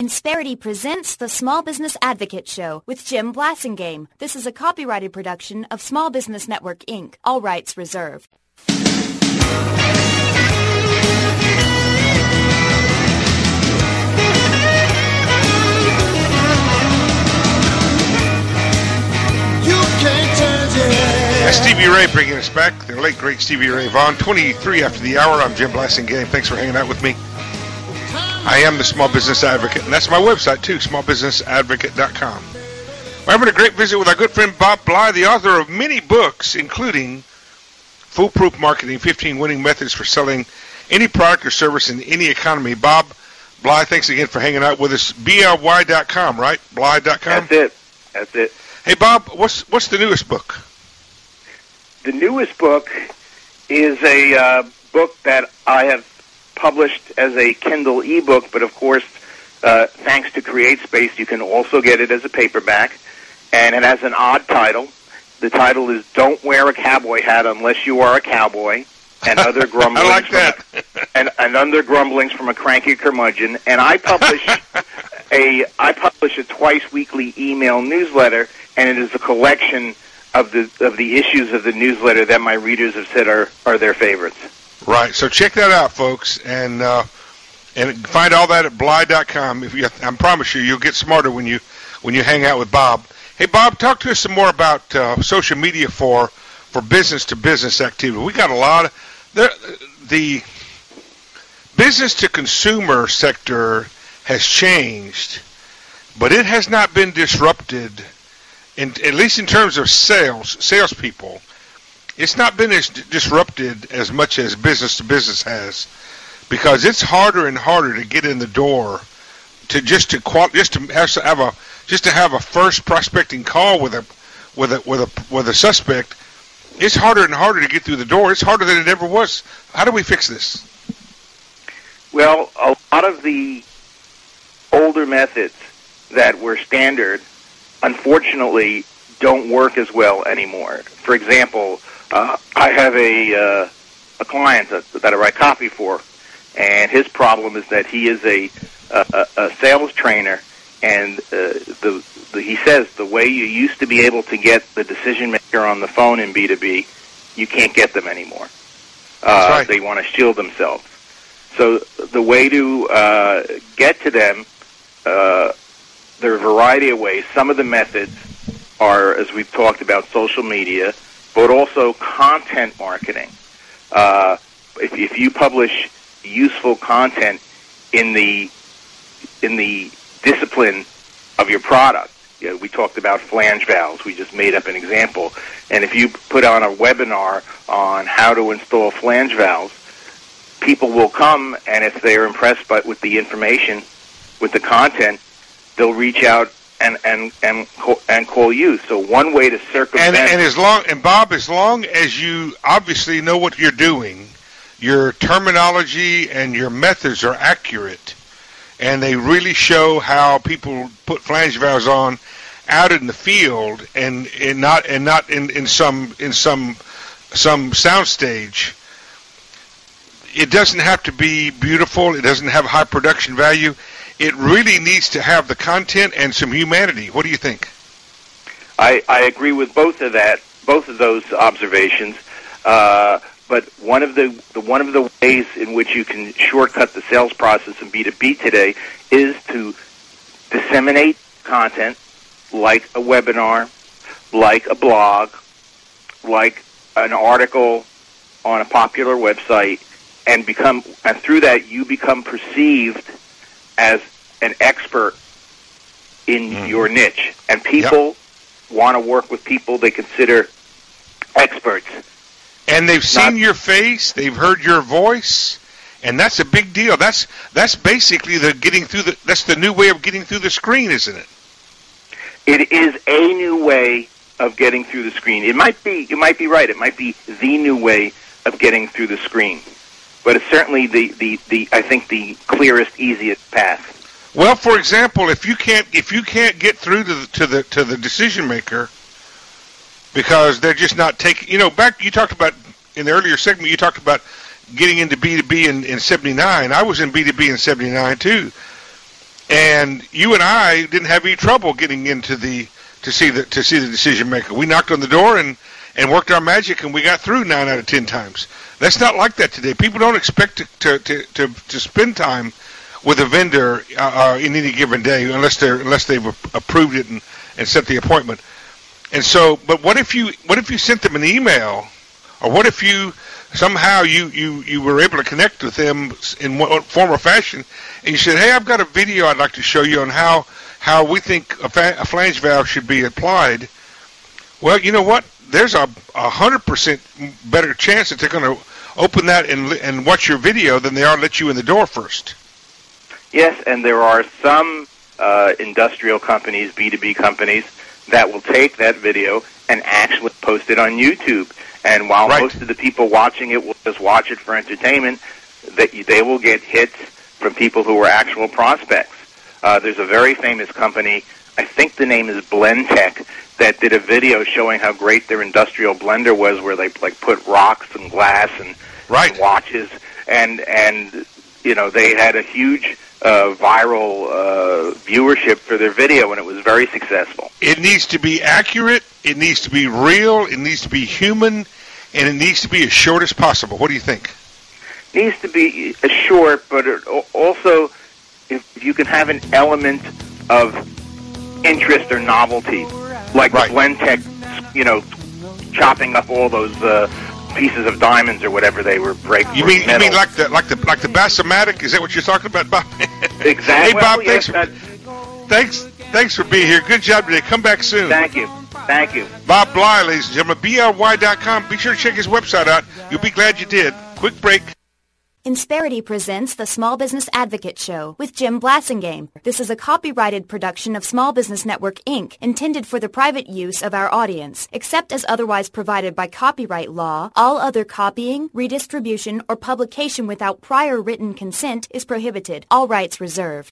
Insperity presents the Small Business Advocate Show with Jim Blasingame. This is a copyrighted production of Small Business Network, Inc., all rights reserved. That's Stevie Ray bringing us back. The late, great Stevie Ray Vaughan. 23 after the hour. I'm Jim Blasingame. Thanks for hanging out with me. I am the Small Business Advocate, and that's my website, too, smallbusinessadvocate.com. We're having a great visit with our good friend Bob Bly, the author of many books, including Foolproof Marketing, 15 Winning Methods for Selling Any Product or Service in Any Economy. Bob Bly, thanks again for hanging out with us. BLY.com, right? Bly.com? That's it. Hey, Bob, what's the newest book? The newest book is a book that I have published as a Kindle ebook, but of course, thanks to CreateSpace, you can also get it as a paperback, and it has an odd title. The title is "Don't Wear a Cowboy Hat Unless You Are a Cowboy," and other grumblings. I like that. and other grumblings from a cranky curmudgeon. And I publish a twice weekly email newsletter, and it is a collection of the issues of the newsletter that my readers have said are their favorites. Right. So check that out, folks, and find all that at Bly.com. I promise you'll get smarter when you hang out with Bob. Hey, Bob, talk to us some more about social media for business-to-business activity. We got a lot of the business-to-consumer sector has changed, but it has not been disrupted. At least in terms of salespeople, it's not been as disrupted as much as business to business has, because it's harder and harder to get in the door to have a first prospecting call with a suspect. It's harder and harder to get through the door. It's harder than it ever was. How do we fix this? Well, a lot of the older methods that were standard, unfortunately, don't work as well anymore. For example, I have a client that I write copy for, and his problem is that he is a sales trainer, and he says the way you used to be able to get the decision maker on the phone in B2B, you can't get them anymore. Right. They want to shield themselves. So the way to get to them, there are a variety of ways. Some of the methods are, as we've talked about, social media, but also content marketing. If you publish useful content in the discipline of your product, we talked about flange valves. We just made up an example. And if you put on a webinar on how to install flange valves, people will come, and if they're impressed with the information, with the content, they'll reach out and call you. So one way to circumvent Bob, as long as you obviously know what you're doing, your terminology and your methods are accurate, and they really show how people put flange valves on out in the field and not in some soundstage. It doesn't have to be beautiful. It doesn't have high production value. It really needs to have the content and some humanity. What do you think? I agree with both of those observations. But one of the ways in which you can shortcut the sales process in B2B today is to disseminate content like a webinar, like a blog, like an article on a popular website, and through that you become perceived as an expert in your niche. And people want to work with people they consider experts. And they've seen your face, they've heard your voice, and that's a big deal. That's basically that's the new way of getting through the screen, isn't it? It is a new way of getting through the screen. You might be right. It might be the new way of getting through the screen. But it's certainly I think the clearest, easiest path. Well, for example, if you can't get through to the decision maker because they're just not taking, you talked about in the earlier segment, you talked about getting into B2B in 79. I was in B2B in 79 too. And you and I didn't have any trouble getting into to see the decision maker. We knocked on the door and worked our magic, and we got through 9 out of 10 times. That's not like that today. People don't expect to spend time with a vendor in any given day unless they've approved it and set the appointment. And so, but what if you sent them an email, or what if you somehow you were able to connect with them in one form or fashion, and you said, hey, I've got a video I'd like to show you on how we think a flange valve should be applied. Well, you know what? There's a 100% better chance that they're going to open that and watch your video than they are let you in the door first. Yes, and there are some industrial companies, B2B companies, that will take that video and actually post it on YouTube. And while most of the people watching it will just watch it for entertainment, they will get hits from people who are actual prospects. There's a very famous company, I think the name is Blendtec, that did a video showing how great their industrial blender was, where they put rocks and glass and watches, and they had a huge viral viewership for their video, and it was very successful. It needs to be accurate, it needs to be real, it needs to be human, and it needs to be as short as possible. What do you think? Needs to be short, but it also, if you can have an element of interest or novelty, like the Blendtec, chopping up all those pieces of diamonds or whatever they were breaking. You mean like the Bassomatic? Is that what you're talking about, Bob? Exactly. Hey, Bob, thanks for being here. Good job today. Come back soon. Thank you. Bob Bly, ladies and gentlemen, BLY.com. Be sure to check his website out. You'll be glad you did. Quick break. Insperity presents the Small Business Advocate Show with Jim Blasingame. This is a copyrighted production of Small Business Network, Inc., intended for the private use of our audience. Except as otherwise provided by copyright law, all other copying, redistribution, or publication without prior written consent is prohibited. All rights reserved.